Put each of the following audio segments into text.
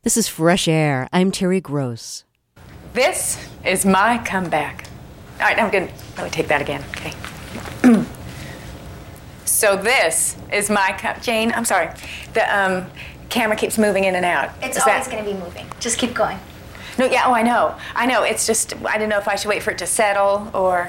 This is Fresh Air. I'm Terry Gross. This is my comeback. All right, I'm going to let me take that again. Okay. So this is my Jane, I'm sorry. The camera keeps moving in and out. It's always going to be moving. Just keep going. No, yeah, I know. It's just, I didn't know if I should wait for it to settle or...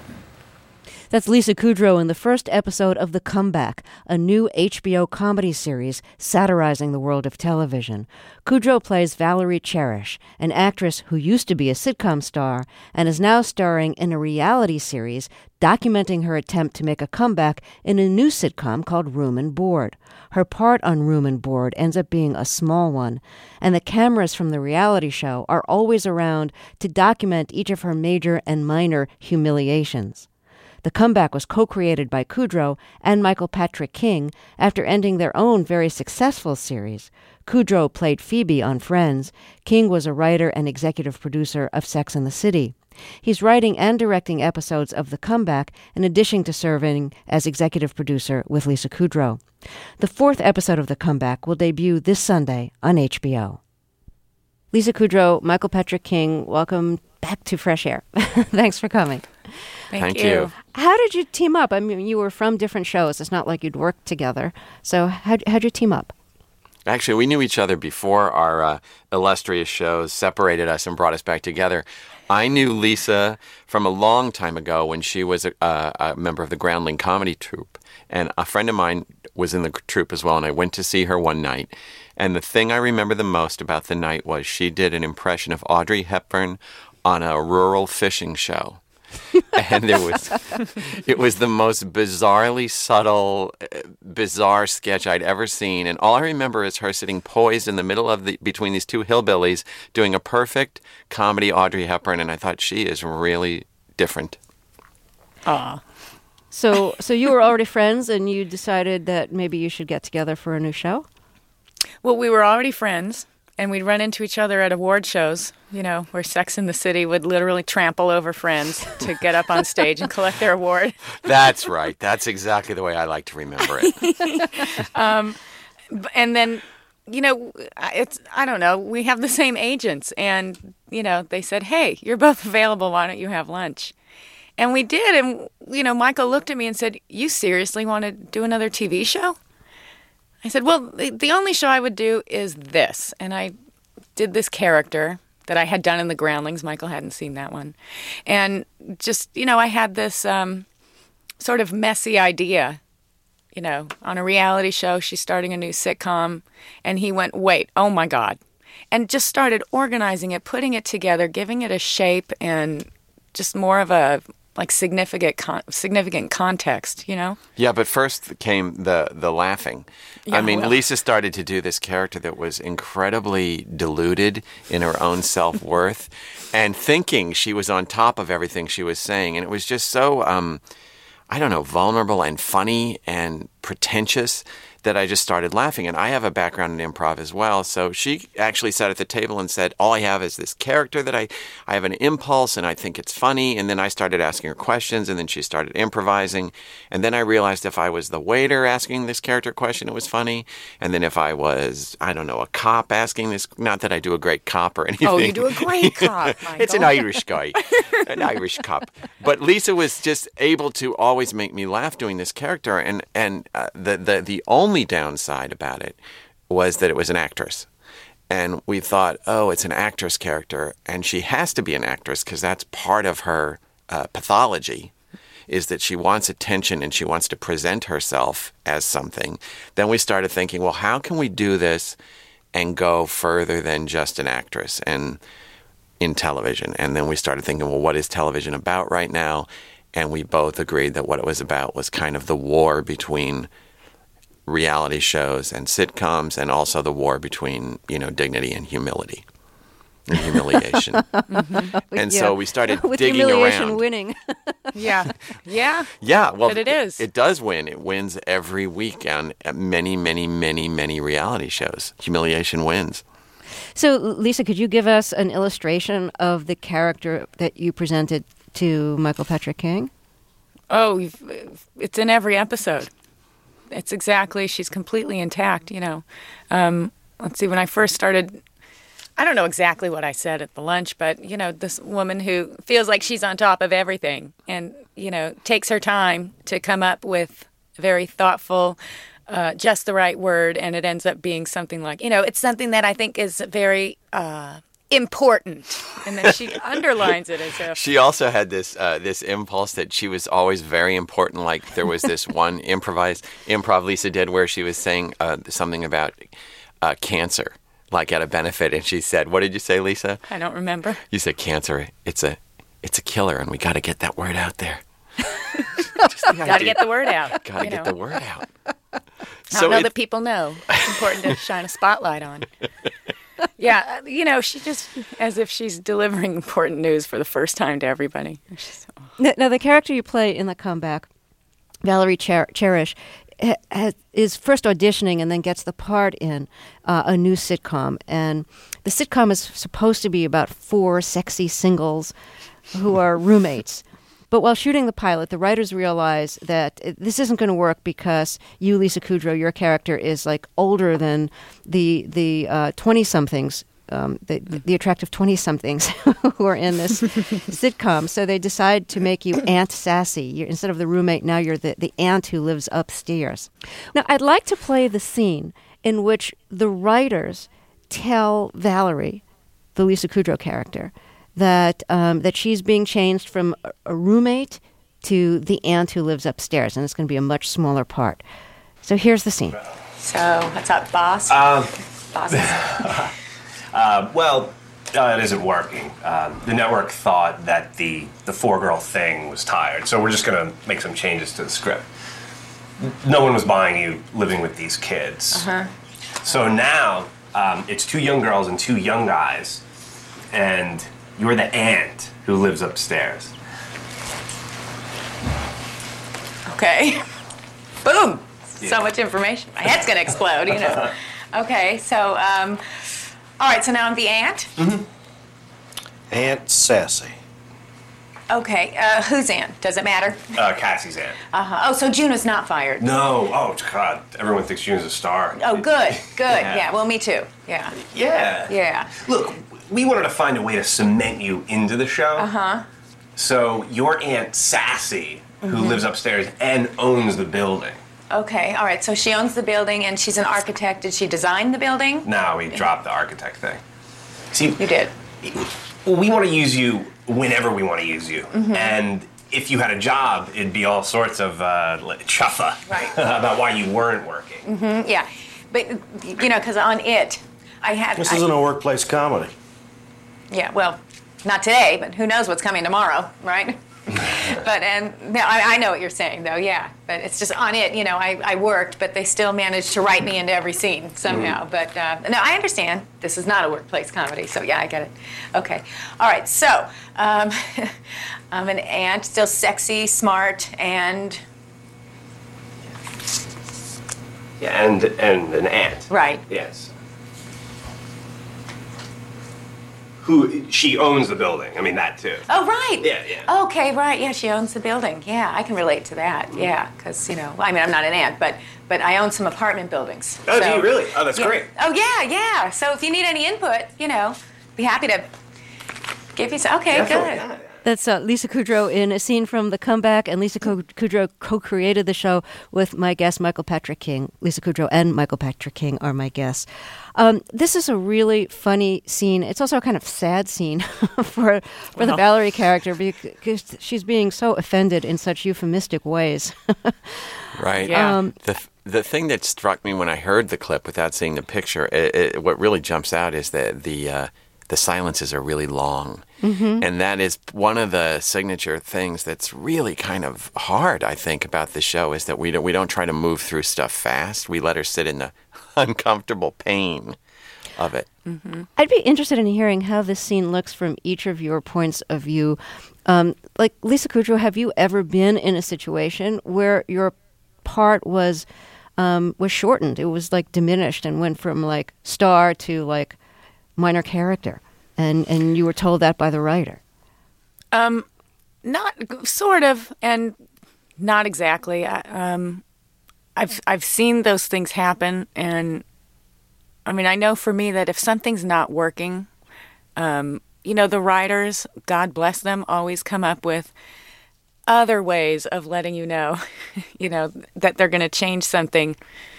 That's Lisa Kudrow in the first episode of The Comeback, a new HBO comedy series satirizing the world of television. Kudrow plays Valerie Cherish, an actress who used to be a sitcom star and is now starring in a reality series documenting her attempt to make a comeback in a new sitcom called Room and Board. Her part on Room and Board ends up being a small one, and the cameras from the reality show are always around to document each of her major and minor humiliations. The Comeback was co-created by Kudrow and Michael Patrick King after ending their own very successful series. Kudrow played Phoebe on Friends. King was a writer and executive producer of Sex and the City. He's writing and directing episodes of The Comeback in addition to serving as executive producer with Lisa Kudrow. The fourth episode of The Comeback will debut this Sunday on HBO. Lisa Kudrow, Michael Patrick King, welcome back to Fresh Air. Thanks for coming. Thank you. How did you team up? I mean, you were from different shows. It's not like you'd worked together. So how'd you team up? Actually, we knew each other before our illustrious shows separated us and brought us back together. I knew Lisa from a long time ago when she was a member of the Groundling Comedy Troupe. And a friend of mine was in the troupe as well, and I went to see her one night. And the thing I remember the most about the night was she did an impression of Audrey Hepburn on a rural fishing show. And it was the most bizarrely subtle, bizarre sketch I'd ever seen. And all I remember is her sitting poised in the middle of between these two hillbillies doing a perfect comedy Audrey Hepburn. And I thought, she is really different. Aw. So you were already friends and you decided that maybe you should get together for a new show? Well, we were already friends. And we'd run into each other at award shows, where Sex and the City would literally trample over friends to get up on stage and collect their award. That's right. That's exactly the way I like to remember it. And then, I don't know, we have the same agents. And, they said, hey, you're both available. Why don't you have lunch? And we did. And, Michael looked at me and said, you seriously want to do another TV show? I said, well, the only show I would do is this. And I did this character that I had done in The Groundlings. Michael hadn't seen that one. And just, I had this sort of messy idea, on a reality show. She's starting a new sitcom. And he went, wait, oh my God. And just started organizing it, putting it together, giving it a shape and just more of a significant context, Yeah, but first came the laughing. Yeah, Lisa started to do this character that was incredibly deluded in her own self-worth and thinking she was on top of everything she was saying. And it was just so, vulnerable and funny and pretentious that I just started laughing. And I have a background in improv as well. So she actually sat at the table and said, all I have is this character that I have an impulse and I think it's funny. And then I started asking her questions and then she started improvising. And then I realized if I was the waiter asking this character question, it was funny. And then if I was, a cop asking this, not that I do a great cop or anything. Oh, you do a great cop, Michael. It's an Irish guy, an Irish cop. But Lisa was just able to always make me laugh doing this character. And the only downside about it was that it was an actress. And we thought, oh, it's an actress character, and she has to be an actress because that's part of her pathology, is that she wants attention and she wants to present herself as something. Then we started thinking, well, how can we do this and go further than just an actress and in television? And then we started thinking, well, what is television about right now? And we both agreed that what it was about was kind of the war between reality shows and sitcoms, and also the war between, dignity and humility and humiliation. And so we started with digging humiliation around. winning. Yeah. Well, but it is. It does win. It wins every week on many, many, many, many reality shows. Humiliation wins. So, Lisa, could you give us an illustration of the character that you presented to Michael Patrick King? Oh, it's in every episode. She's completely intact, Let's see, when I first started I don't know exactly what I said at the lunch, but, this woman who feels like she's on top of everything and, takes her time to come up with very thoughtful, just the right word, and it ends up being something like, it's something that I think is very important, and then she underlines it as if she also had this impulse that she was always very important. Like there was this one improv Lisa did where she was saying something about cancer, like at a benefit, and she said, "What did you say, Lisa?" I don't remember. You said cancer. It's a killer, and we got to get that word out there. Got to get the word out. Got to get the word out. I don't know that people know. It's important to shine a spotlight on. Yeah, she just, as if she's delivering important news for the first time to everybody. Now, the character you play in The Comeback, Valerie Cherish, is first auditioning and then gets the part in a new sitcom. And the sitcom is supposed to be about 4 sexy singles who are roommates. But while shooting the pilot, the writers realize that this isn't going to work because you, Lisa Kudrow, your character is like older than the 20-somethings, the attractive 20-somethings who are in this sitcom. So they decide to make you Aunt Sassy. Instead of the roommate, now you're the aunt who lives upstairs. Now, I'd like to play the scene in which the writers tell Valerie, the Lisa Kudrow character, that she's being changed from a roommate to the aunt who lives upstairs, and it's going to be a much smaller part. So here's the scene. So, what's up, boss? Bosses. It isn't working. The network thought that the 4-girl thing was tired, so we're just going to make some changes to the script. No one was buying you living with these kids. Uh-huh. So now it's 2 young girls and 2 young guys, and you're the aunt who lives upstairs. Okay. Boom! Yeah. So much information. My head's going to explode, Okay, so, all right, so now I'm the aunt? Mm-hmm. Aunt Sassy. Okay, whose aunt? Does it matter? Cassie's aunt. Uh-huh. Oh, so Juno's not fired? No. Oh, God. Everyone thinks June's a star. Oh, good. Yeah, well, me too. Yeah. Yeah. Look, we wanted to find a way to cement you into the show. Uh-huh. So your Aunt Sassy, who lives upstairs and owns the building. Okay, all right, so she owns the building and she's an architect. Did she design the building? No, we dropped the architect thing. See, You did. Well, we want to use you whenever we want to use you. And if you had a job, it'd be all sorts of chuffa Right. about why you weren't working. Yeah, but, because on it, I had... This isn't a workplace comedy. Yeah, well, not today, but who knows what's coming tomorrow, right? But, no, I know what you're saying, though, yeah. But it's just on it, I worked, but they still managed to write me into every scene somehow. But, no, I understand. This is not a workplace comedy, so yeah, I get it. Okay. All right, so, I'm an aunt, still sexy, smart, and... Yeah, and an aunt. Right. Yes. Who, she owns the building. I mean, that too. Oh, right. Yeah. Okay, right. Yeah, she owns the building. Yeah, I can relate to that. Yeah, because, I'm not an aunt, but I own some apartment buildings. Oh, do you really? Oh, that's Yeah. great. Oh, yeah. So if you need any input, be happy to give you some. Okay, Definitely. good. Yeah. That's Lisa Kudrow in a scene from The Comeback, and Lisa Kudrow co-created the show with my guest, Michael Patrick King. Lisa Kudrow and Michael Patrick King are my guests. This is a really funny scene. It's also a kind of sad scene for the Valerie character because she's being so offended in such euphemistic ways. Right. Yeah. The thing that struck me when I heard the clip without seeing the picture, what really jumps out is that the silences are really long. Mm-hmm. And that is one of the signature things that's really kind of hard, I think, about the show is that we don't try to move through stuff fast. We let her sit in the uncomfortable pain of it. Mm-hmm. I'd be interested in hearing how this scene looks from each of your points of view. Like Lisa Kudrow, have you ever been in a situation where your part was shortened? It was like diminished and went from like star to like minor character, and you were told that by the writer? Not sort of, and not exactly. I've seen those things happen, and I mean, I know for me that if something's not working, the writers, God bless them, always come up with other ways of letting you know, that they're going to change something.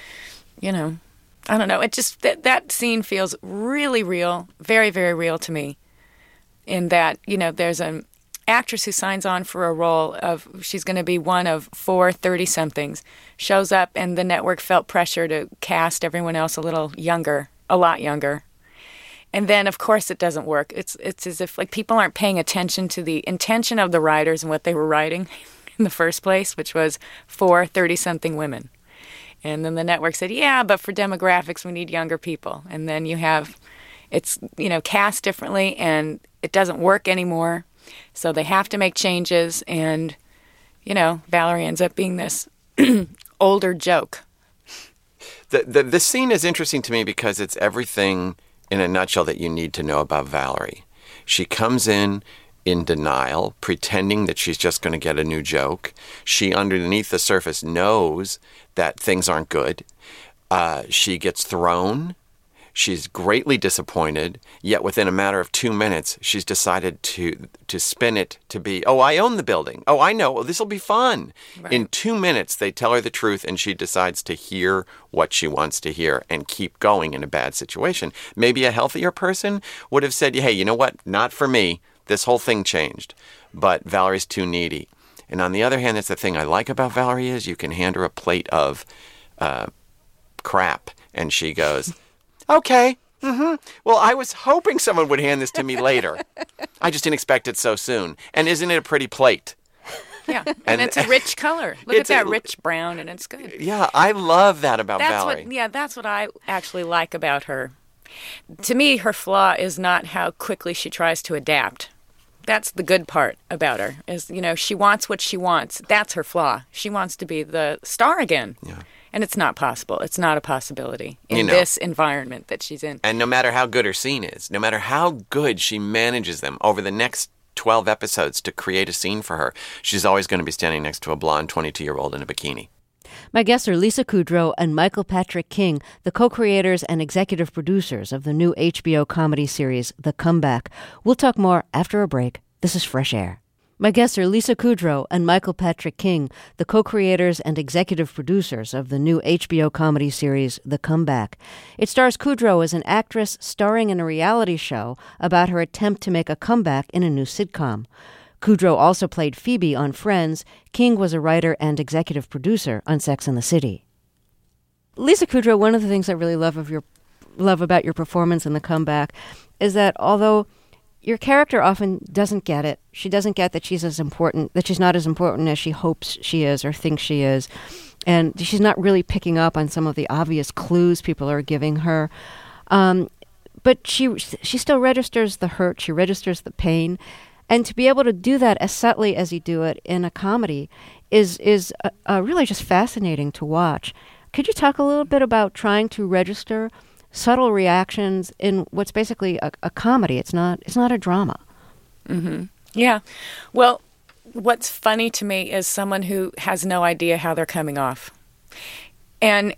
I don't know. It just, that scene feels really real, very, very real to me. In that, there's an actress who signs on for a role of, she's going to be one of 4 30-somethings, shows up, and the network felt pressure to cast everyone else a lot younger. And then, of course, it doesn't work. It's as if people aren't paying attention to the intention of the writers and what they were writing in the first place, which was 4 30-something women. And then the network said, yeah, but for demographics, we need younger people. And then you have, it's, cast differently, and it doesn't work anymore. So they have to make changes, and, Valerie ends up being this older joke. The scene is interesting to me because it's everything in a nutshell that you need to know about Valerie. She comes in denial, pretending that she's just going to get a new joke. She, underneath the surface, knows that things aren't good. She gets thrown. She's greatly disappointed, yet within a matter of 2 minutes, she's decided to spin it to be, oh, I own the building. Oh, I know. Well, this will be fun. Right. In 2 minutes, they tell her the truth, and she decides to hear what she wants to hear and keep going in a bad situation. Maybe a healthier person would have said, hey, you know what? Not for me. This whole thing changed. But Valerie's too needy. And on the other hand, that's the thing I like about Valerie is you can hand her a plate of crap, and she goes, okay. Mm-hmm. Well, I was hoping someone would hand this to me later. I just didn't expect it so soon. And isn't it a pretty plate? Yeah, and it's a rich color. Look at that rich brown, and it's good. Yeah, I love that about Valerie. That's what I actually like about her. To me, her flaw is not how quickly she tries to adapt. That's the good part about her, is, she wants what she wants. That's her flaw. She wants to be the star again. Yeah. And it's not possible. It's not a possibility in this environment that she's in. And no matter how good her scene is, no matter how good she manages them over the next 12 episodes to create a scene for her, she's always going to be standing next to a blonde 22-year-old in a bikini. My guests are Lisa Kudrow and Michael Patrick King, the co-creators and executive producers of the new HBO comedy series, The Comeback. We'll talk more after a break. This is Fresh Air. My guests are Lisa Kudrow and Michael Patrick King, the co-creators and executive producers of the new HBO comedy series, The Comeback. It stars Kudrow as an actress starring in a reality show about her attempt to make a comeback in a new sitcom. Kudrow also played Phoebe on Friends. King was a writer and executive producer on Sex and the City. Lisa Kudrow, one of the things I really love about your performance in The Comeback is that although your character often doesn't get it, she doesn't get that she's not as important as she hopes she is or thinks she is, and she's not really picking up on some of the obvious clues people are giving her. But she still registers the hurt, she registers the pain. And to be able to do that as subtly as you do it in a comedy is really just fascinating to watch. Could you talk a little bit about trying to register subtle reactions in what's basically a comedy? It's not a drama. Mm-hmm. Yeah. Well, what's funny to me is someone who has no idea how they're coming off. And,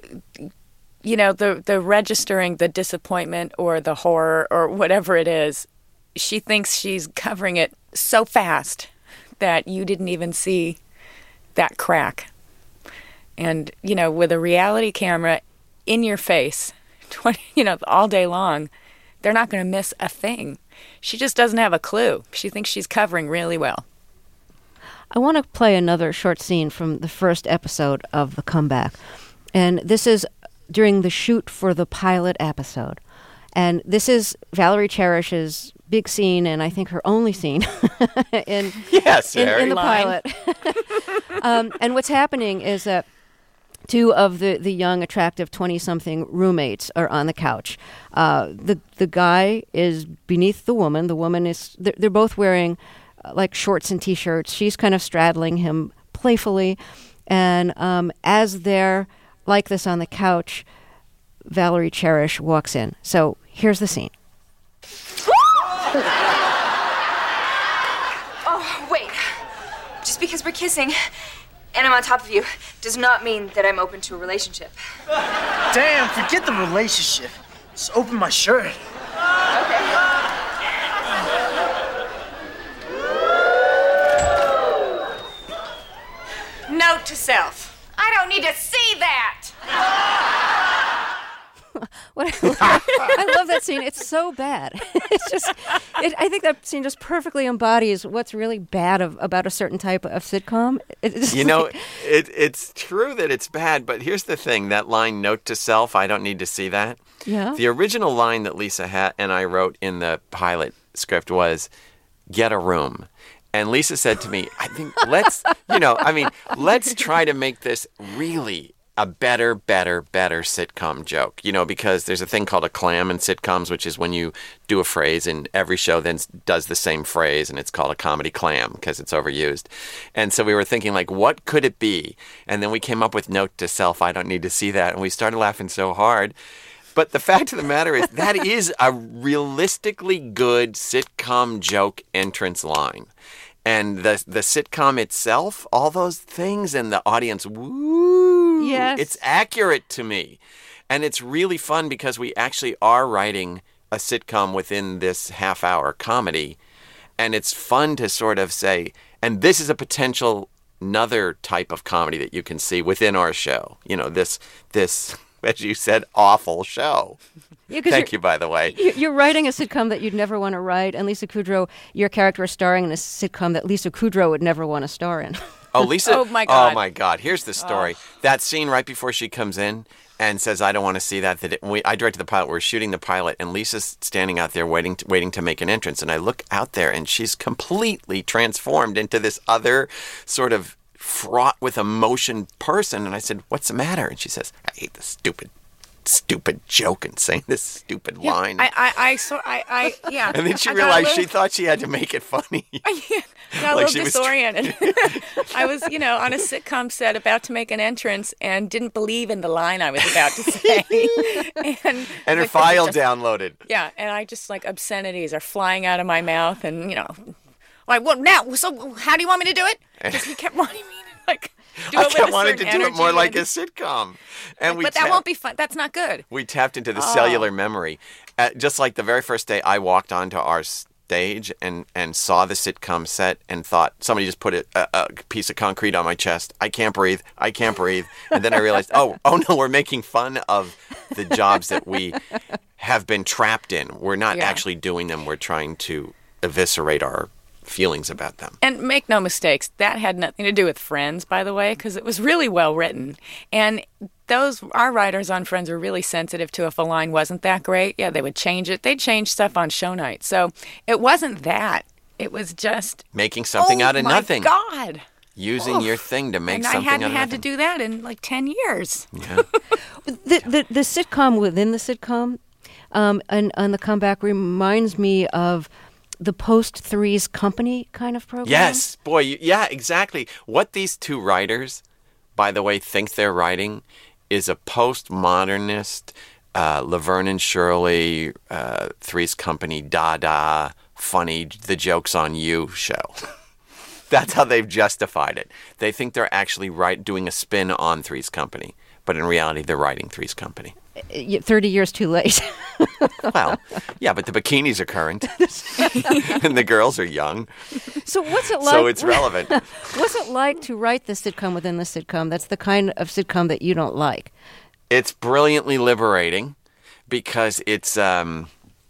the registering the disappointment or the horror or whatever it is, she thinks she's covering it so fast that you didn't even see that crack. And, with a reality camera in your face, all day long, they're not going to miss a thing. She just doesn't have a clue. She thinks she's covering really well. I want to play another short scene from the first episode of The Comeback. And this is during the shoot for the pilot episode. And this is Valerie Cherish's big scene, and I think her only scene in the pilot. And what's happening is that two of the young, attractive 20-something roommates are on the couch. The guy is beneath the woman. The woman is, they're both wearing like shorts and T-shirts. She's kind of straddling him playfully. And as they're like this on the couch, Valerie Cherish walks in. So here's the scene. Oh, wait. Just because we're kissing and I'm on top of you does not mean that I'm open to a relationship. Damn, forget the relationship. Just open my shirt. Note to self. I don't need to see that. I love that scene. It's so bad. It's just, I think that scene just perfectly embodies what's really bad about a certain type of sitcom. It's true that it's bad, but here's the thing. That line, note to self, I don't need to see that. Yeah. The original line that Lisa and I wrote in the pilot script was, get a room. And Lisa said to me, I think let's try to make this really a better sitcom joke, because there's a thing called a clam in sitcoms, which is when you do a phrase and every show then does the same phrase, and it's called a comedy clam because it's overused. And so we were thinking, like, what could it be? And then we came up with note to self, I don't need to see that. And we started laughing so hard. But the fact of the matter is that is a realistically good sitcom joke entrance line. And the sitcom itself, all those things, and the audience, woo, yes. It's accurate to me. And it's really fun because we actually are writing a sitcom within this half-hour comedy. And it's fun to sort of say, and this is a potential another type of comedy that you can see within our show. This as you said, awful show. Yeah, Thank you, by the way. You're writing a sitcom that you'd never want to write, and Lisa Kudrow, your character is starring in a sitcom that Lisa Kudrow would never want to star in. Oh, Lisa! Oh, my God. Oh, my God. Here's the story. That scene right before she comes in and says, I don't want to see that. I directed the pilot. We're shooting the pilot, and Lisa's standing out there waiting to make an entrance. And I look out there, and she's completely transformed into this other sort of fraught with emotion person. And I said, what's the matter? And she says, I hate this stupid joke and saying this stupid line. Yeah. And then she realized she thought she had to make it funny. Got a little disoriented. I was, on a sitcom set about to make an entrance and didn't believe in the line I was about to say. and her file downloaded. Yeah, and I just, obscenities are flying out of my mouth and, like, well, now, so how do you want me to do it? Because he kept wanting me to, do it with a certain wanted to do it more like a and- sitcom. And but that won't be fun. That's not good. We tapped into the cellular memory. Just like the very first day I walked onto our stage and saw the sitcom set and thought, somebody just put a piece of concrete on my chest. I can't breathe. And then I realized, oh no, we're making fun of the jobs that we have been trapped in. We're not actually doing them. We're trying to eviscerate our feelings about them. And make no mistakes, that had nothing to do with Friends, by the way, because it was really well written. And our writers on Friends were really sensitive to if a line wasn't that great. Yeah, they would change it. They'd change stuff on show night. So it wasn't that. It was just making something out of nothing. Oh my God. Using your thing to make something out of nothing. And I hadn't had to do that in 10 years. Yeah. The sitcom within the sitcom and the comeback reminds me of the post-Three's Company kind of program. Yes, boy, yeah, exactly. What these two writers, by the way, think they're writing is a postmodernist, Laverne and Shirley, Three's Company, Dada, funny, the joke's on you show. That's how they've justified it. They think they're actually doing a spin on Three's Company, but in reality, they're writing Three's Company. 30 years too late. Well, yeah, but the bikinis are current, and the girls are young. So what's it like? So it's relevant. What's it like to write the sitcom within the sitcom? That's the kind of sitcom that you don't like. It's brilliantly liberating because it's a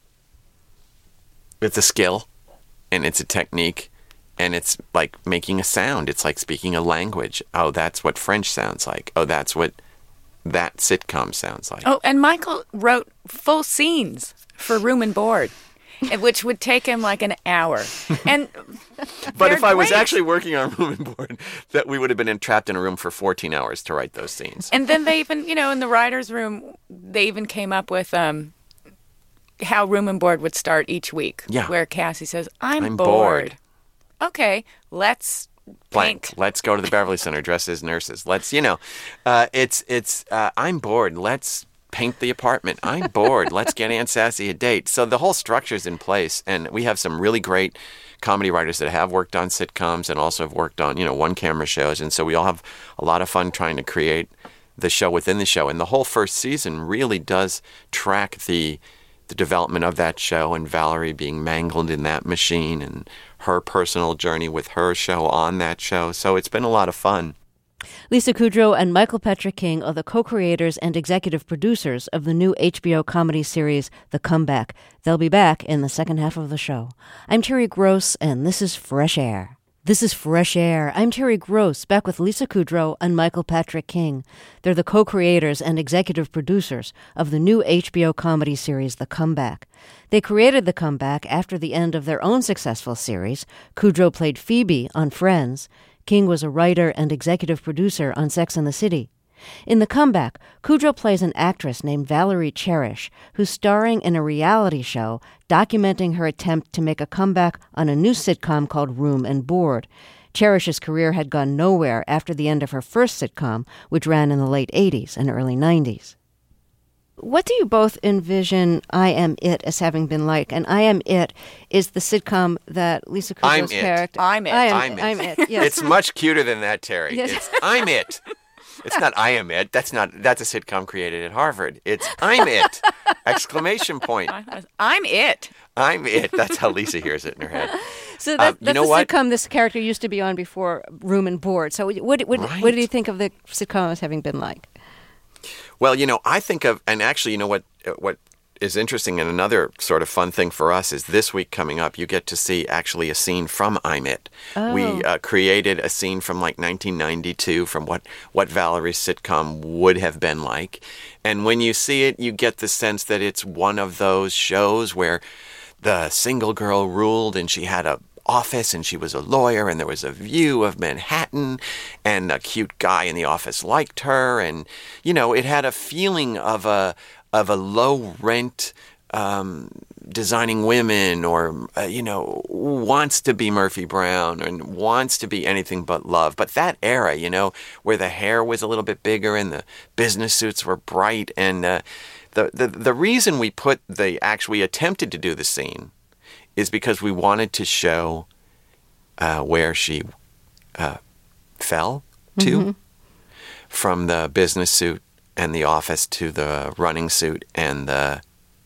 skill, and it's a technique, and it's like making a sound. It's like speaking a language. Oh, that's what French sounds like. Oh, that's what that sitcom sounds like. Oh, and Michael wrote full scenes for Room and Board, which would take him like an hour. And but if I was great. actually working on Room and Board, that we would have been trapped in a room for 14 hours to write those scenes. And then they even, in the writer's room, they even came up with how Room and Board would start each week. Yeah. Where Cassie says, I'm bored. Okay, let's blank. paint. Let's go to the Beverly Center dressed as nurses. Let's, I'm bored. Let's paint the apartment. I'm bored. Let's get Aunt Sassy a date. So the whole structure's in place, and we have some really great comedy writers that have worked on sitcoms and also have worked on, one-camera shows, and so we all have a lot of fun trying to create the show within the show. And the whole first season really does track the development of that show and Valerie being mangled in that machine and her personal journey with her show on that show. So it's been a lot of fun. Lisa Kudrow and Michael Patrick King are the co-creators and executive producers of the new HBO comedy series, The Comeback. They'll be back in the second half of the show. I'm Terry Gross, and this is Fresh Air. This is Fresh Air. I'm Terry Gross, back with Lisa Kudrow and Michael Patrick King. They're the co-creators and executive producers of the new HBO comedy series, The Comeback. They created The Comeback after the end of their own successful series. Kudrow played Phoebe on Friends. King was a writer and executive producer on Sex and the City. In The Comeback, Kudrow plays an actress named Valerie Cherish, who's starring in a reality show documenting her attempt to make a comeback on a new sitcom called Room and Board. Cherish's career had gone nowhere after the end of her first sitcom, which ran in the late 80s and early 90s. What do you both envision I Am It as having been like? And I Am It is the sitcom that Lisa Kudrow's character... I'm It. I'm It, yes. It's much cuter than that, Terry. Yes. It's I'm It. It's not I Am It. That's a sitcom created at Harvard. It's I'm It! Exclamation point. I'm It. I'm It. That's how Lisa hears it in her head. So that's you know the what? sitcom this character used to be on before Room and Board. So what did you think of the sitcom as having been like? Well, I think of, and actually, what is interesting and another sort of fun thing for us is this week coming up, you get to see actually a scene from I'm It. Oh. We created a scene from like 1992 from what Valerie's sitcom would have been like. And when you see it, you get the sense that it's one of those shows where the single girl ruled and she had a office and she was a lawyer and there was a view of Manhattan and a cute guy in the office liked her, and it had a feeling of a low rent designing women, or wants to be Murphy Brown and wants to be anything but love. But that era, where the hair was a little bit bigger and the business suits were bright, and the reason we attempted to do the scene is because we wanted to show where she fell to, from the business suit and the office to the running suit and the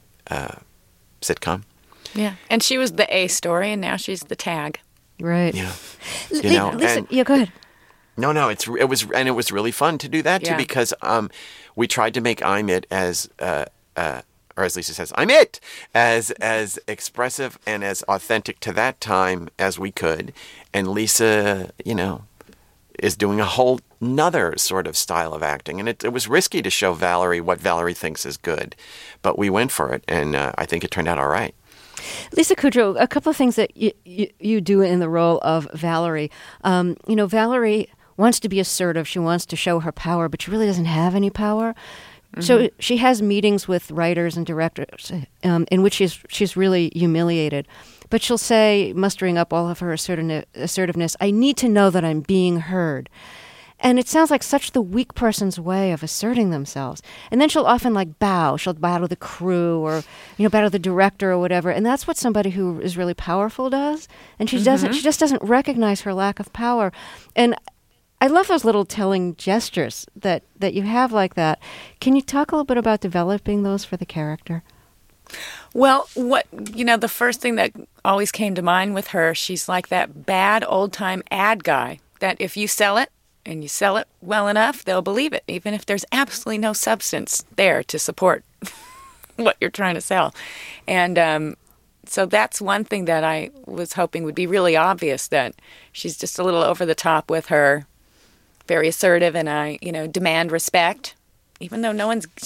sitcom. Yeah, and she was the A story, and now she's the tag. Right. Yeah. Lisa, go ahead. No, it was really fun to do that too, Yeah. because we tried to make I'm It as or as Lisa says, I'm It, as expressive and as authentic to that time as we could. And Lisa, is doing a whole another sort of style of acting. And it was risky to show Valerie what Valerie thinks is good. But we went for it, and I think it turned out all right. Lisa Kudrow, a couple of things that you do in the role of Valerie. Valerie wants to be assertive. She wants to show her power, but she really doesn't have any power. Mm-hmm. So she has meetings with writers and directors in which she's really humiliated. But she'll say, mustering up all of her assertiveness, I need to know that I'm being heard. And it sounds like such the weak person's way of asserting themselves. And then she'll often bow. She'll bow to the crew or, bow to the director or whatever. And that's what somebody who is really powerful does. And she doesn't. She just doesn't recognize her lack of power. And I love those little telling gestures that you have like that. Can you talk a little bit about developing those for the character? Well, the first thing that always came to mind with her, she's like that bad old-time ad guy that if you sell it and you sell it well enough, they'll believe it, even if there's absolutely no substance there to support what you're trying to sell. And so that's one thing that I was hoping would be really obvious, that she's just a little over the top with her, very assertive, and I, demand respect, even though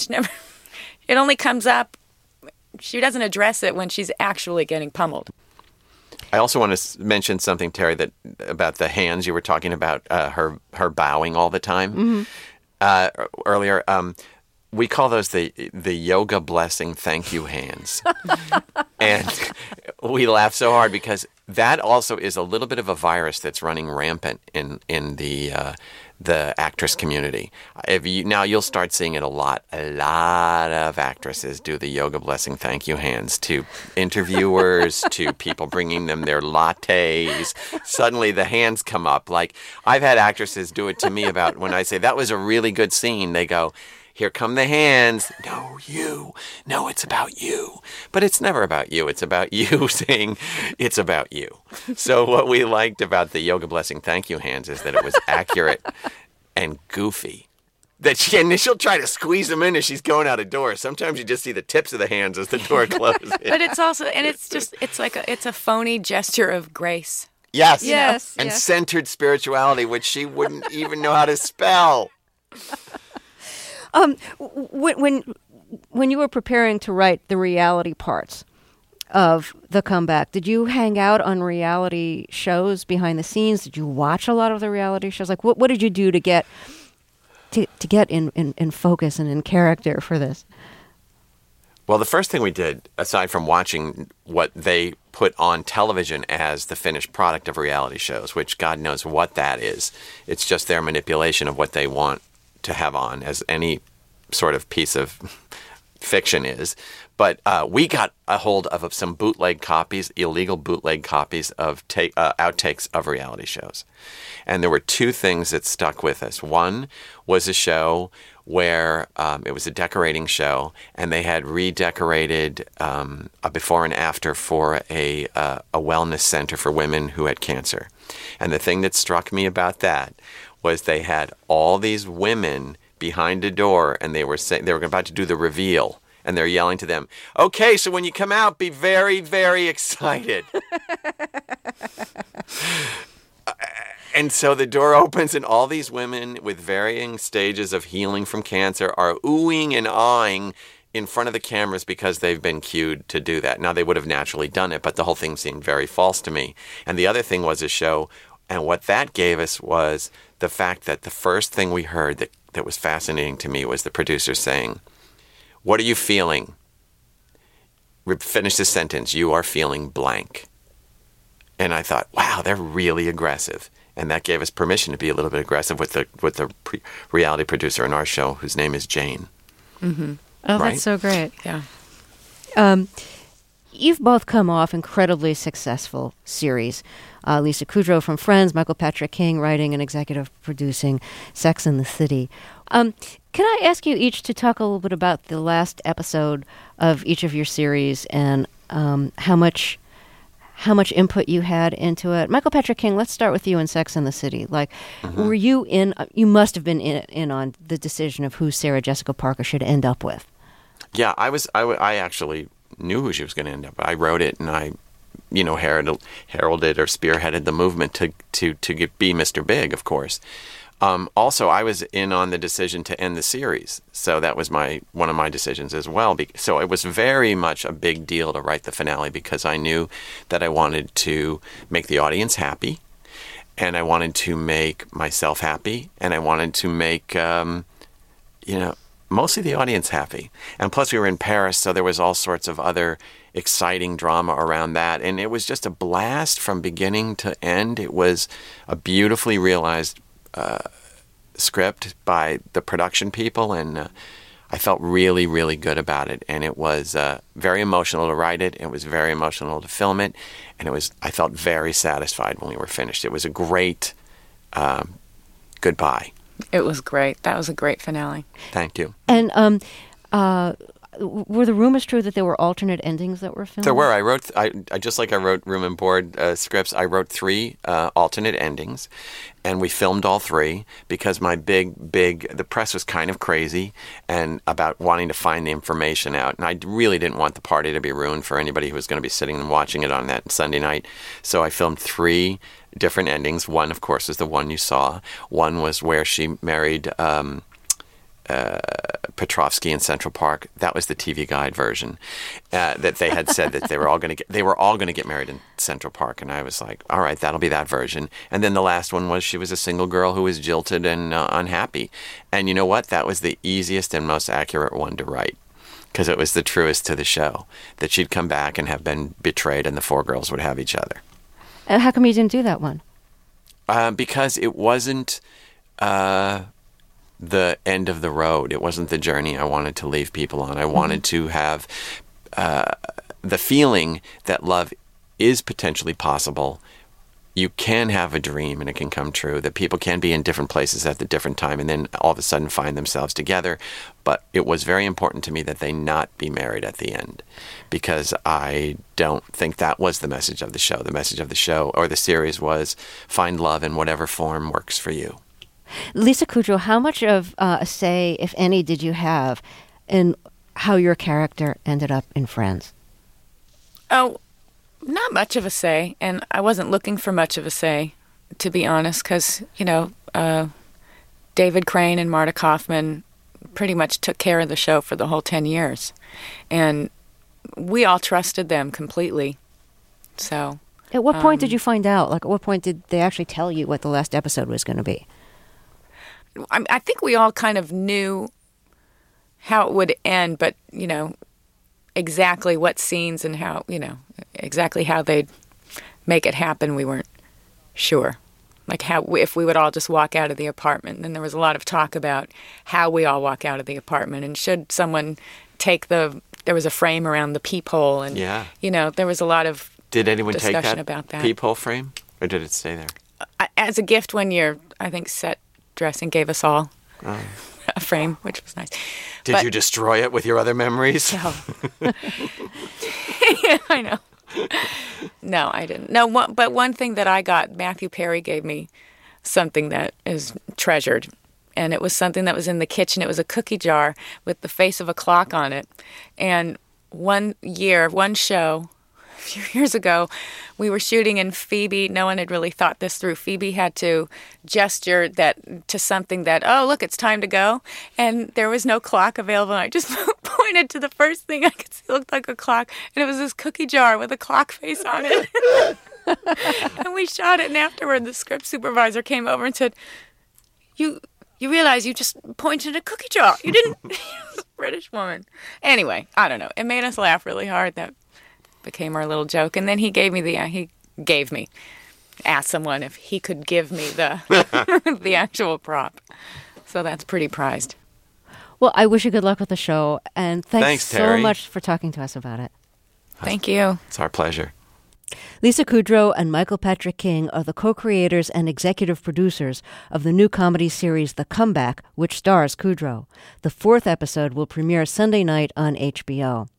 it only comes up, she doesn't address it when she's actually getting pummeled. I also want to mention something, Terry, about the hands you were talking about, her bowing all the time earlier. We call those the yoga blessing thank you hands. And we laugh so hard because that also is a little bit of a virus that's running rampant in the the actress community. Now you'll start seeing it a lot. A lot of actresses do the yoga blessing thank you hands to interviewers, to people bringing them their lattes. Suddenly the hands come up. Like, I've had actresses do it to me about when I say, that was a really good scene. They go, here come the hands. No, you. No, it's about you. But it's never about you. It's about you saying it's about you. So what we liked about the yoga blessing thank you hands is that it was accurate and goofy. That she'll try to squeeze them in as she's going out a door. Sometimes you just see the tips of the hands as the door closes. But it's also, and it's a phony gesture of grace. Yes. Yes. And centered spirituality, which she wouldn't even know how to spell. When you were preparing to write the reality parts of The Comeback, did you hang out on reality shows behind the scenes? Did you watch a lot of the reality shows? Like, what did you do to get in focus and in character for this? Well, the first thing we did, aside from watching what they put on television as the finished product of reality shows, which God knows what that is, it's just their manipulation of what they want to have on, as any sort of piece of fiction is. But we got a hold of some bootleg copies, illegal bootleg copies of outtakes of reality shows. And there were two things that stuck with us. One was a show where it was a decorating show, and they had redecorated a before and after for a wellness center for women who had cancer. And the thing that struck me about that was they had all these women behind a door, and they were about to do the reveal, and they're yelling to them, "Okay, so when you come out, be very, very excited." And so the door opens, and all these women with varying stages of healing from cancer are oohing and aahing in front of the cameras because they've been cued to do that. Now, they would have naturally done it, but the whole thing seemed very false to me. And the other thing was a show, and what that gave us was the fact that the first thing we heard that was fascinating to me was the producer saying, "What are you feeling?" Finish the sentence, "You are feeling blank." And I thought, wow, they're really aggressive. And that gave us permission to be a little bit aggressive with the reality producer in our show, whose name is Jane. Mm-hmm. Oh, Right? That's so great. Yeah. You've both come off incredibly successful series. Lisa Kudrow from Friends, Michael Patrick King writing and executive producing Sex and the City. Can I ask you each to talk a little bit about the last episode of each of your series and how much input you had into it? Michael Patrick King, let's start with you in Sex and the City. Like, were you in? You must have been in on the decision of who Sarah Jessica Parker should end up with. Yeah, I actually knew who she was going to end up. I wrote it, and I, heralded or spearheaded the movement to be Mr. Big, of course. Also, I was in on the decision to end the series, so that was one of my decisions as well. So it was very much a big deal to write the finale because I knew that I wanted to make the audience happy, and I wanted to make myself happy, and I wanted to make, mostly the audience happy. And plus, we were in Paris, so there was all sorts of other exciting drama around that, and it was just a blast from beginning to end. It was a beautifully realized script by the production people, and I felt really, really good about it. And it was very emotional to write it. It was very emotional to film it, and I felt very satisfied when we were finished. It was a great goodbye. It was great. That was a great finale. Thank you. And were the rumors true that there were alternate endings that were filmed? There were. I just like I wrote room and board scripts. I wrote 3 alternate endings, and we filmed all 3 because the press was kind of crazy and about wanting to find the information out, and I really didn't want the party to be ruined for anybody who was going to be sitting and watching it on that Sunday night. So I filmed 3 different endings. One, of course, is the one you saw. One was where she married Petrovsky in Central Park. That was the TV Guide version. That they had said that they were all going to get married in Central Park, and I was like, all right, that'll be that version. And then the last one was she was a single girl who was jilted and unhappy. And you know what? That was the easiest and most accurate one to write because it was the truest to the show, that she'd come back and have been betrayed, and the 4 girls would have each other. How come you didn't do that one? Because it wasn't the end of the road. It wasn't the journey I wanted to leave people on. I wanted to have the feeling that love is potentially possible. You can have a dream and it can come true, that people can be in different places at the different time and then all of a sudden find themselves together. But it was very important to me that they not be married at the end, because I don't think that was the message of the show. The message of the show or the series was find love in whatever form works for you. Lisa Kudrow, how much of a say, if any, did you have in how your character ended up in Friends? Oh, not much of a say, and I wasn't looking for much of a say, to be honest, because, David Crane and Marta Kaufman pretty much took care of the show for the whole 10 years, and we all trusted them completely, so... At what point did you find out? Like, at what point did they actually tell you what the last episode was going to be? I think we all kind of knew how it would end, but, exactly what scenes and how, exactly how they'd make it happen, we weren't sure. Like if we would all just walk out of the apartment. And there was a lot of talk about how we all walk out of the apartment. And should someone there was a frame around the peephole. And, there was a lot of Did anyone discussion take that about that. peephole frame? Or did it stay there? As a gift one year, I think Set Dressing gave us all a frame, which was nice. Did you destroy it with your other memories? No. Yeah, I know. No, I didn't. No, but one thing that I got, Matthew Perry gave me something that is treasured. And it was something that was in the kitchen. It was a cookie jar with the face of a clock on it. And one show, a few years ago, we were shooting and Phoebe, no one had really thought this through. Phoebe had to gesture to something that, oh, look, it's time to go. And there was no clock available. And I just pointed to the first thing I could see looked like a clock. And it was this cookie jar with a clock face on it. And we shot it. And afterward, the script supervisor came over and said, you realize you just pointed at a cookie jar. You didn't. British woman. Anyway, I don't know. It made us laugh really hard. That became our little joke. And then asked someone if he could give me the the actual prop. So that's pretty prized. Well, I wish you good luck with the show, and thanks Terry. so much for talking to us about it. Thank you. It's our pleasure. Lisa Kudrow and Michael Patrick King are the co-creators and executive producers of the new comedy series The Comeback, which stars Kudrow. The 4th episode will premiere Sunday night on HBO.